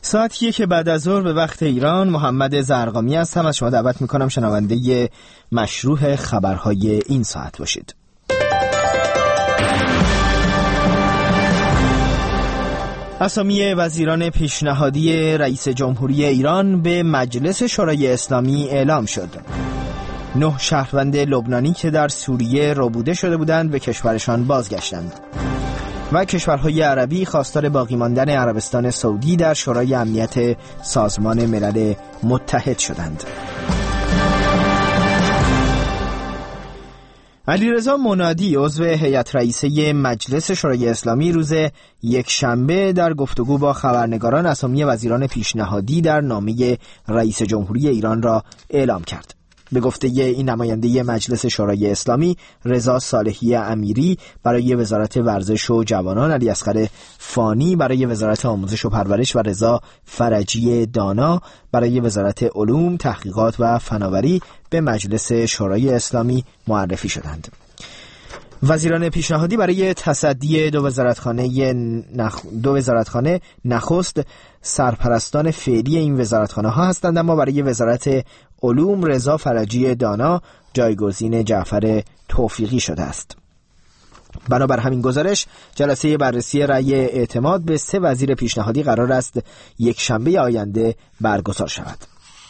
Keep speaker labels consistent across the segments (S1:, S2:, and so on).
S1: ساعت 1 بعد از ظهر به وقت ایران. محمد زرقامی هستم. از شما دعوت میکنم شنونده مشروح خبرهای این ساعت باشید. اسامی وزیران پیشنهادی رئیس جمهوری ایران به مجلس شورای اسلامی اعلام شد. 9 شهروند لبنانی که در سوریه ربوده شده بودند به کشورشان بازگشتند. و کشورهای عربی خواستار باقی ماندن عربستان سعودی در شورای امنیت سازمان ملل متحد شدند. علیرضا منادی عضو هیئت رئیسه مجلس شورای اسلامی روز یکشنبه در گفتگو با خبرنگاران اسامی وزیران پیشنهادی در نامه رئیس جمهوری ایران را اعلام کرد. به گفته این نماینده مجلس شورای اسلامی، رضا صالحی امیری برای وزارت ورزش و جوانان، علی اصغر فانی برای وزارت آموزش و پرورش و رضا فرجی دانا برای وزارت علوم، تحقیقات و فناوری به مجلس شورای اسلامی معرفی شدند. وزیران پیشنهادی برای تصدی دو وزارتخانه نخست سرپرستان فعلی این وزارتخانه ها هستند، اما برای وزارت علوم رضا فرجی دانا جایگزین جعفر توفیقی شده است. بنابر همین گزارش جلسه بررسی رأی اعتماد به 3 وزیر پیشنهادی قرار است یک شنبه آینده برگزار شود.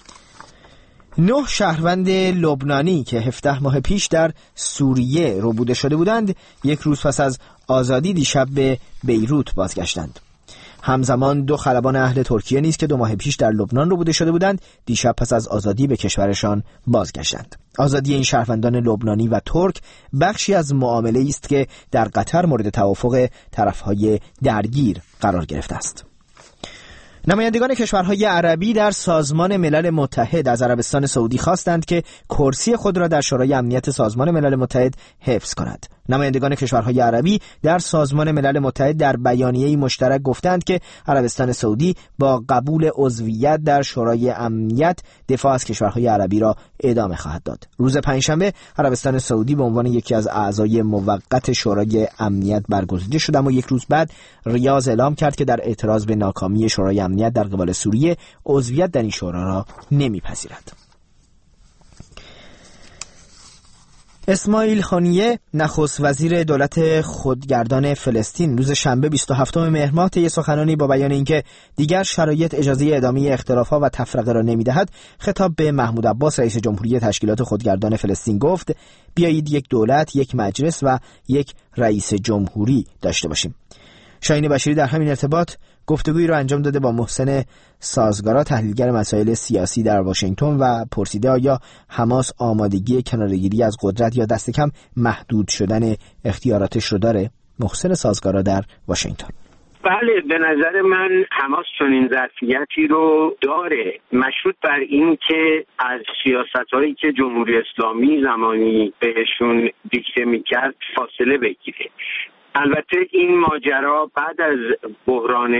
S1: 9 شهروند لبنانی که 17 ماه پیش در سوریه ربوده شده بودند، یک روز پس از آزادی دیشب به بیروت بازگشتند. همزمان 2 خلبان اهل ترکیه نیز که 2 ماه پیش در لبنان ربوده شده بودند، دیشب پس از آزادی به کشورشان بازگشتند. آزادی این شهروندان لبنانی و ترک بخشی از معامله است که در قطر مورد توافق طرفهای درگیر قرار گرفته است. نمایندگان کشورهای عربی در سازمان ملل متحد از عربستان سعودی خواستند که کرسی خود را در شورای امنیت سازمان ملل متحد حفظ کند. نمایندگان کشورهای عربی در سازمان ملل متحد در بیانیه‌ای مشترک گفتند که عربستان سعودی با قبول عضویت در شورای امنیت دفاع از کشورهای عربی را ادامه خواهد داد. روز پنجشنبه عربستان سعودی به عنوان یکی از اعضای موقت شورای امنیت برگزیده شد، اما یک روز بعد ریاض اعلام کرد که در اعتراض به ناکامی شورای امنیت در قبال سوریه عضویت در این شورا را نمیپذیرد. اسماعیل خانیه نخست وزیر دولت خودگردان فلسطین روز شنبه 27 مهر ماه طی سخنانی با بیان اینکه دیگر شرایط اجازه ادامه اختلاف‌ها و تفرقه را نمی‌دهد، خطاب به محمود عباس رئیس جمهوری تشکیلات خودگردان فلسطین گفت: بیایید یک دولت، یک مجلس و یک رئیس جمهوری داشته باشیم. شاهین بشیری در همین ارتباط گفتگویی را انجام داده با محسن سازگارا، تحلیلگر مسائل سیاسی در واشنگتن، و پرسیده آیا حماس آمادگی کناره‌گیری از قدرت یا دست کم محدود شدن اختیاراتش رو داره. محسن سازگارا در واشنگتن:
S2: بله، به نظر من حماس چنین ظرفیتی رو داره، مشروط بر این که از سیاست‌هایی که جمهوری اسلامی زمانی بهشون دیکته می‌کرد فاصله بگیره. البته این ماجرا بعد از بحران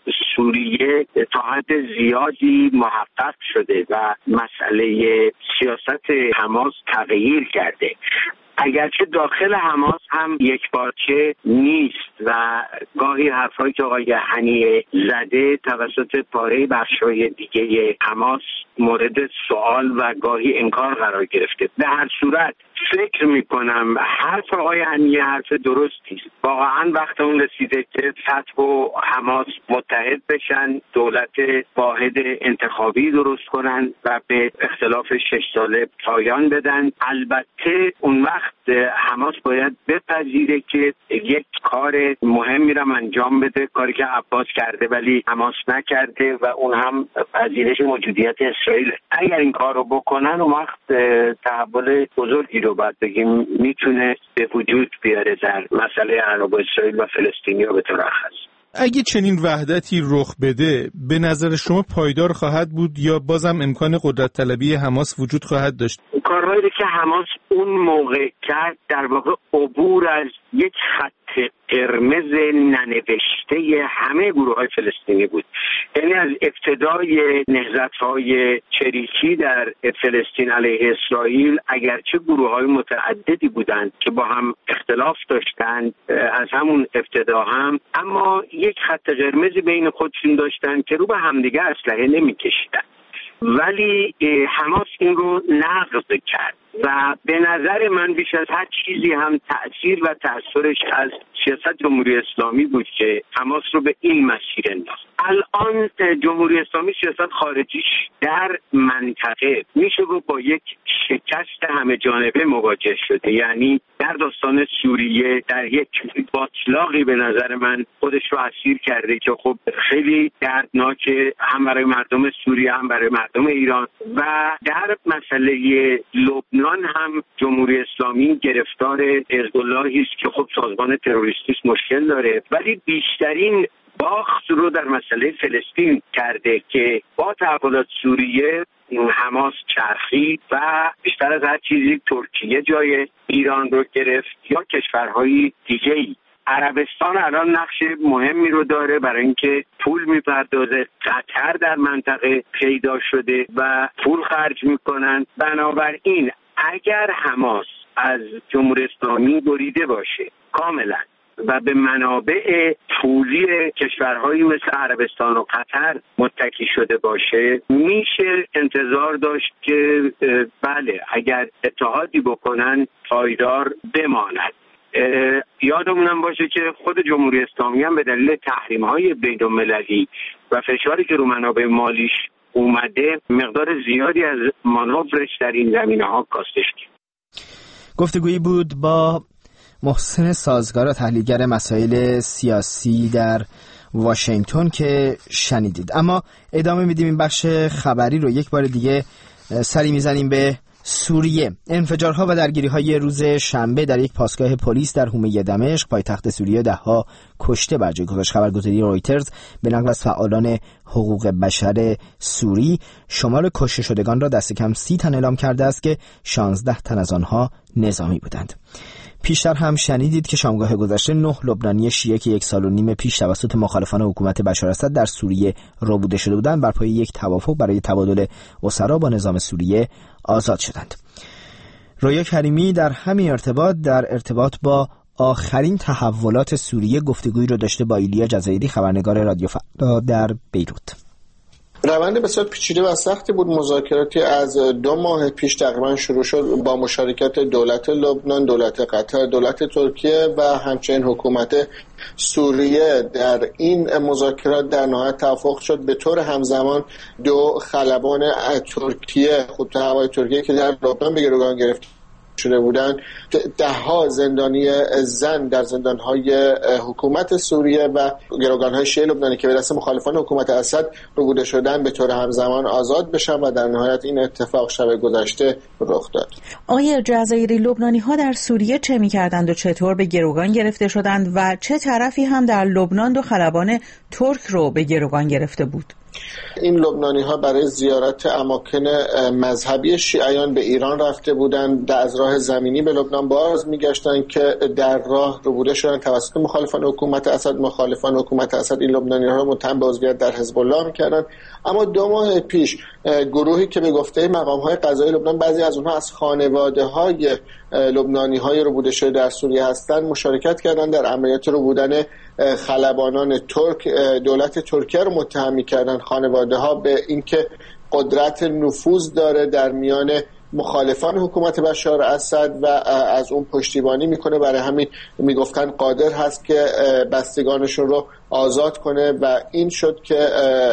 S2: سوریه تا حد زیادی محقق شده و مسئله سیاست حماس تغییر کرده، اگرچه داخل حماس هم یک پارچه نیست و گاهی حرفایی که آقای هنیه زده توسط پاره بخشای دیگه حماس مورد سوال و گاهی انکار قرار گرفته. به هر صورت فکر میکنم حرف آقای هنیه حرف درستی است. واقعا وقت اون رسیده که فتح و حماس متحد بشن، دولت واحد انتخابی درست کنن و به اختلاف 6 ساله پایان بدن. البته اون وقت حماس باید بپذیره که یک کار مهمی را انجام بده، کاری که عباس کرده ولی حماس نکرده و اون هم پذیرش موجودیت اسرائیل. اگر این کار رو بکنن اون وقت تحول بزرگی رو باید بگیم میتونه به وجود بیاره در مسئله عرب و اسرائیل و فلسطینیا به طور خاص.
S3: اگه چنین وحدتی رخ بده به نظر شما پایدار خواهد بود یا بازم امکان قدرت طلبی حماس وجود خواهد داشت؟
S2: کارهایی رو که حماس اون موقع کرد در واقع عبور از یک خط قرمز ننوشته همه گروه‌های فلسطینی بود. یعنی از ابتدای نهضت‌های چریکی در فلسطین علیه اسرائیل، اگرچه گروه‌های متعددی بودند که با هم اختلاف داشتند از همون ابتدا هم، اما یک خط قرمزی بین خودشون داشتند که رو به همدیگه اسلحه نمی‌کشیدند. ولی حماس این رو نقض کرد و به نظر من بیش از هر چیزی هم تأثیر و تأثیرش از سیاست جمهوری اسلامی بود که حماس رو به این مسیر انداخت. الان جمهوری اسلامی سیاست خارجیش در منطقه میشه با یک شکست همه جانبه مواجه شده. یعنی در داستان سوریه در یک باطلاقی به نظر من خودش رو اسیر کرده که خب خیلی دردناکه، هم برای مردم سوریه هم برای مردم ایران. و در مسئله لبنان هم جمهوری اسلامی گرفتار حزب اللهی است که خب سازمان تروریستی مشکل داره، ولی بیشترین باخت رو در مسئله فلسطین کرده که با تحولات سوریه حماس چرخید و بیشتر از هر چیزی ترکیه جای ایران رو گرفت یا کشورهای دیگه‌ای. عربستان الان نقش مهمی رو داره برای اینکه پول میپردازه. قطر در منطقه پیدا شده و پول خرج میکنن. بنابراین اگر حماس از جمهوری اسلامی بریده باشه کاملا و به منابع پولی کشورهایی مثل عربستان و قطر متکی شده باشه، میشه انتظار داشت که بله اگر اتحادی بکنن پایدار بماند. یادمونم باشه که خود جمهوری اسلامی هم به دلیل تحریم‌های بین‌المللی و فشاری که رو منابع مالیش اومده مقدار زیادی از مانورش در این زمینه‌ها کاستش کرد.
S1: گفتگویی بود با محسن سازگار، تحلیلگر مسائل سیاسی در واشنگتن که شنیدید. اما ادامه میدیم این بخش خبری رو. یک بار دیگه سری میزنیم به سوریه. انفجارها و درگیری‌های روز شنبه در یک پاسگاه پلیس در حومه دمشق پایتخت سوریه ده‌ها کشته بر جای گذاشت. خبرگزاری رویترز به نقل از فعالان حقوق بشر سوری شمار کشته شدگان را دست کم 30 تن اعلام کرده است که 16 تن از آنها نظامی بودند. پیشتر هم شنیدید که شامگاه گذشته 9 لبنانی شیعه که 1 سال و نیم پیش توسط مخالفان حکومت بشار اسد در سوریه ربوده شده بودند بر پایه یک توافق برای تبادل اسرا با نظام سوریه آزاد شدند. رویا کریمی در همین ارتباط با آخرین تحولات سوریه گفتگویی رو داشته با ایلیا جزایری، خبرنگار رادیو فردا در بیروت.
S4: روند بسیار پیچیده و سختی بود. مذاکراتی از 2 ماه پیش تقریبا شروع شد با مشارکت دولت لبنان، دولت قطر، دولت ترکیه و همچنین حکومت سوریه. در این مذاکرات در نهایت توافق شد به طور همزمان 2 خلبان ترکیه، خط هوایی ترکیه که در لبنان به گروگان گرفته شده بودند، 10 زندانی زن در زندانهای حکومت سوریه و گروگانهای شیعه لبنانی که به دست مخالفان حکومت اسد ربوده شدن به طور همزمان آزاد بشن و در نهایت این اتفاق شب گذشته رخ داد.
S5: آقای جزایری، لبنانی ها در سوریه چه می‌کردند و چطور به گروگان گرفته شدند و چه طرفی هم در لبنان 2 خلبان ترک رو به گروگان گرفته بود؟
S4: این لبنانی ها برای زیارت اماکن مذهبی شیعیان به ایران رفته بودند. از راه زمینی به لبنان باز میگشتند که در راه ربوده شدند توسط مخالفان حکومت اسد. مخالفان حکومت اسد این لبنانی ها را متهم به عضویت در حزب الله میکردند. اما 2 ماه پیش گروهی که به گفته مقام های قضایی لبنان بعضی از اونها از خانواده های لبنانی های ربوده شده در سوریه هستند مشارکت کردند در عملیات ربودن خلبانان ترک. دولت ترکیه رو متهم می‌کردند خانواده ها به اینکه قدرت نفوذ داره در میان مخالفان حکومت بشار اسد و از اون پشتیبانی میکنه. برای همین میگفتن قادر هست که بستگانشون رو آزاد کنه و این شد که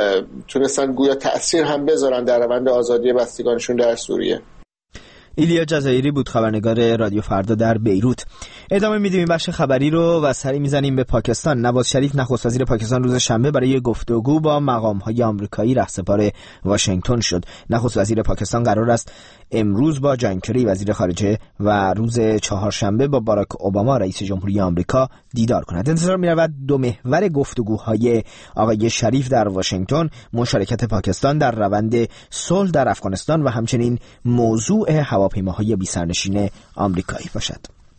S4: تونستن گویا تأثیر هم بذارن در روند آزادی بستگانشون در سوریه.
S1: ایلیا جزایری بود، خبرنگار رادیو فردا در بیروت. ادامه میدیم این بخش خبری رو و سری میزنیم به پاکستان. نواز شریف نخست وزیر پاکستان روز شنبه برای گفتگو با مقام‌های آمریکایی رهسپار واشنگتن شد. نخست وزیر پاکستان قرار است امروز با جان کری وزیر خارجه و روز چهارشنبه با باراک اوباما رئیس جمهوری آمریکا دیدار کند. انتظار می‌رود دو محور گفتگوهای آقای شریف در واشنگتن مشارکت پاکستان در روند صلح در افغانستان و همچنین موضوع هواپیماهای بی‌سرنشین آمریکایی باشد.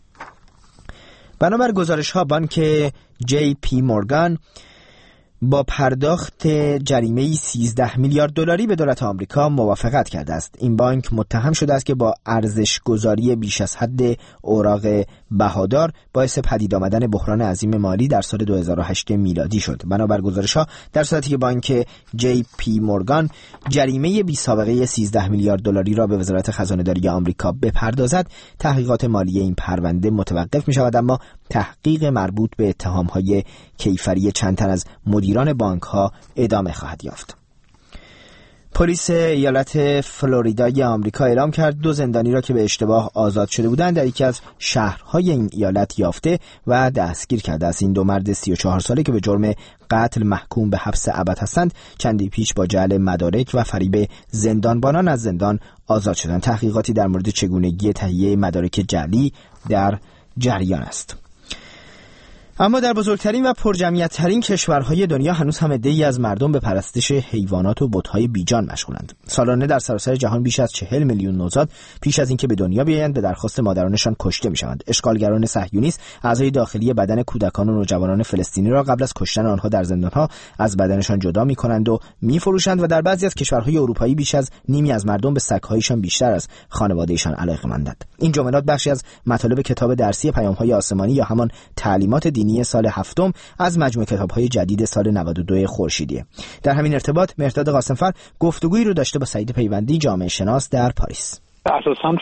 S1: بنابر گزارش‌ها بانک جی پی مورگان با پرداخت جریمه‌ای 13 میلیارد دلاری به دولت آمریکا موافقت کرده است. این بانک متهم شده است که با ارزش‌گذاری بیش از حد اوراق بهادار باعث پدید آمدن بحران عظیم مالی در سال 2008 میلادی شد. بنابر گزارش‌ها در صورتی که بانک جی پی مورگان جریمه بی سابقه 13 میلیارد دلاری را به وزارت خزانه‌داری آمریکا بپردازد، تحقیقات مالی این پرونده متوقف می‌شود، اما تحقیق مربوط به اتهام‌های کیفری چند تن از مدیران بانک‌ها ادامه خواهد یافت. پلیس ایالت فلوریدای آمریکا اعلام کرد 2 زندانی را که به اشتباه آزاد شده بودند در یکی از شهرهای این ایالت یافته و دستگیر کرده است. این 2 مرد 34 ساله که به جرم قتل محکوم به حبس ابد هستند چندی پیش با جعل مدارک و فریب زندانبانان از زندان آزاد شدند. تحقیقاتی در مورد چگونگی تهیه مدارک جعلی در جریان است. اما در بزرگترین و پرجمعیت‌ترین کشورهای دنیا هنوز هم عده‌ای از مردم به پرستش حیوانات و بت‌های بیجان مشغولند. سالانه در سراسر جهان بیش از 40 میلیون نوزاد پیش از اینکه به دنیا بیایند به درخواست مادرانشان کشته می‌شوند. اشغالگران صهیونیست اعضای داخلی بدن کودکان و نوجوانان فلسطینی را قبل از کشتن آنها در زندان‌ها از بدنشان جدا می‌کنند و می‌فروشند و در بعضی از کشورهای اروپایی بیش از نیمی از مردم به سگ‌هایشان بیشتر از خانواده‌شان علاقه‌مندند. این جملات بخشی از مطالب کتاب درسی پیام‌های آسمانی یا همان تعلیمات دینی سال 7 از مجموعه کتاب‌های جدید سال 92 خورشیدی. در همین ارتباط مهرداد قاسمفر گفتگویی رو داشته با سعید پیوندی، جامعه شناس در پاریس.
S6: اساساً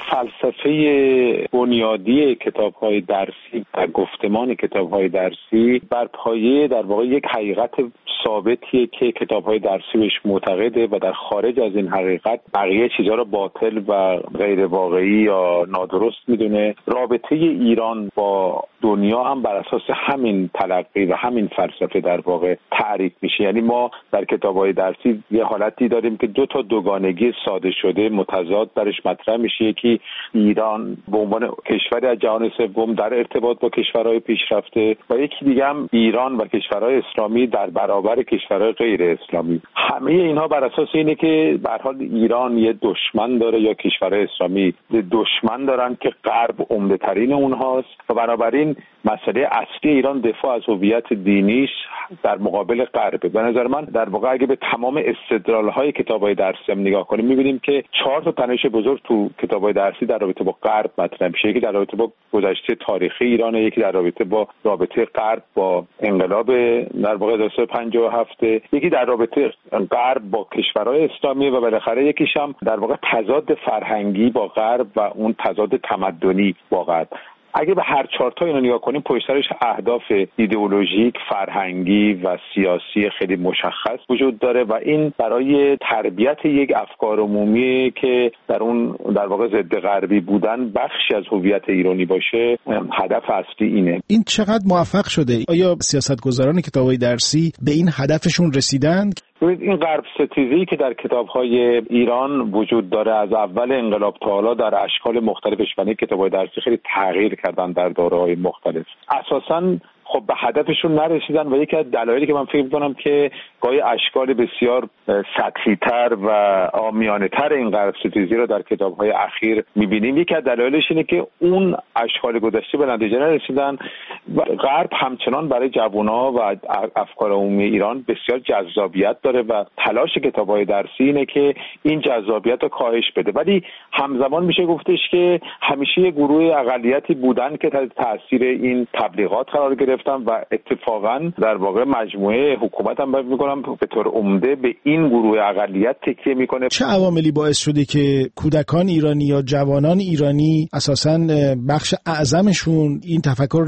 S6: فلسفه بنیادی کتاب‌های درسی و گفتمان کتاب‌های درسی بر پایه در واقع یک حقیقت ثابتیه که کتاب‌های درسی بهش معتقده و در خارج از این حقیقت بقیه چیزها رو باطل و غیر واقعی یا نادرست میدونه. رابطه ایران با دنیا هم بر اساس همین تلقی و همین فلسفه در واقع تعریف میشه. یعنی ما در کتاب‌های درسی یه حالتی داریم که 2 تا دوگانگی ساده شده متضاد درش مطرح میشه. یکی ایران به عنوان کشوری از جهان سوم در ارتباط با کشورهای پیشرفته و یکی دیگه هم ایران و کشورهای اسلامی در برابر کشورهای غیر اسلامی. همه اینها بر اساس اینه که به هر حال ایران یه دشمن داره یا کشورهای اسلامی دشمن دارن که غرب عمده ترین اونهاست و بنابراین مسئله اصلی ایران دفاع از هویت دینیش در مقابل غرب. به نظر من در واقع اگه به تمام استدلال‌های کتاب‌های درسی هم نگاه کنیم می‌بینیم که 4 تا تنش بزرگ تو کتاب‌های درسی در رابطه با غرب مطرح میشه. یکی در رابطه با گذشته تاریخی ایران، یکی در رابطه با رابطه غرب با انقلاب در واقع 1957، یکی در رابطه غرب با کشورهای اسلامی و بالاخره یکیش هم در واقع تضاد فرهنگی با غرب و اون تضاد تمدنی با غرب. اگه به هر 4 تا اینو نگاه کنیم پشت سرش اهداف ایدئولوژیک، فرهنگی و سیاسی خیلی مشخص وجود داره و این برای تربیت یک افکار عمومی که در واقع ضد غربی بودن بخشی از هویت ایرانی باشه هدف اصلی اینه.
S3: این چقدر موفق شده؟ آیا سیاستگزاران کتاب‌های درسی به این هدفشون رسیدند؟
S6: این غرب ستیزی که در کتاب‌های ایران وجود داره از اول انقلاب تا حالا در اشکال مختلفش و کتاب‌های درسی خیلی تغییر کردن در دوره‌های مختلف. اساساً خب به هدفشون نرسیدن و یکی از دلایلی که من فکر می‌کنم که گاهی اشکال بسیار سطحی‌تر و عامیانه‌تر این غرب ستیزی رو در کتاب‌های اخیر می‌بینیم، یکی از دلایلش اینه که اون اشکال گذشته به نتیجه نرسیدن و غرب همچنان برای جوان‌ها و افکار عمومی ایران بسیار جذابیت داره و تلاش کتاب‌های درسی اینه که این جذابیت رو کاهش بده، ولی همزمان میشه گفتش که همیشه یه گروه اقلیتی بودن که تحت تاثیر این تبلیغات قرار گرفتن و اتفاقا در واقع مجموعه حکومت هم میگم به طور عمده به این گروه اقلیت تکیه میکنه.
S3: چه عواملی باعث شده که کودکان ایرانی یا جوانان ایرانی اساساً بخش اعظمشون این تفکر رو نپذیرن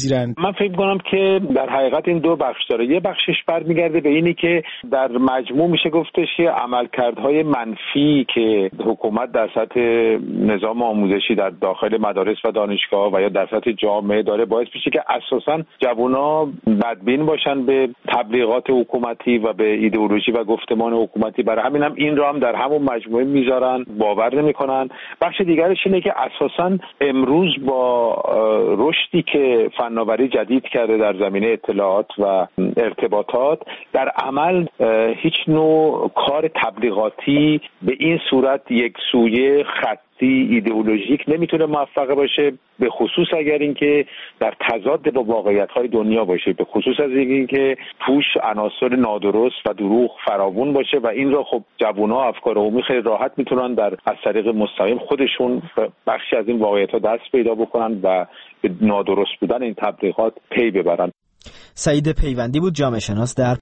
S3: بپذیرند؟
S6: من فکر می‌کنم که در حقیقت این دو بخش داره. یه بخشش برمیگرده به اینی که در مجموع میشه گفتش که عملکردهای منفی که حکومت در سطح نظام آموزشی در داخل مدارس و دانشگاه و یا در سطح جامعه داره باعث میشه که اساساً جوونا بدبین باشن به تبلیغات حکومتی و به ایدئولوژی و گفتمان حکومتی. برای همین هم این رو هم در همون مجموعه میذارن، باور نمیکنن. بخش دیگرش اینه که اساساً امروز با رشدی که فناوری جدید کرده در زمینه اطلاعات و ارتباطات، در عمل هیچ نوع کار تبلیغاتی به این صورت یک سویه خطی ایدئولوژیک نمیتونه موفق باشه، به خصوص اگر اینکه در تضاد با واقعیت‌های دنیا باشه، به خصوص از اینکه توش عناصر نادرست و دروغ فراوون باشه و این را خب جوونا افکار عمومی خیلی راحت میتونن از طریق مستقیم خودشون بخشی از این واقعیت‌ها دست پیدا بکنن و به نادرست بودن این تبلیغات پی ببرن.
S1: سعید پیوندی بود، جامعه شناس در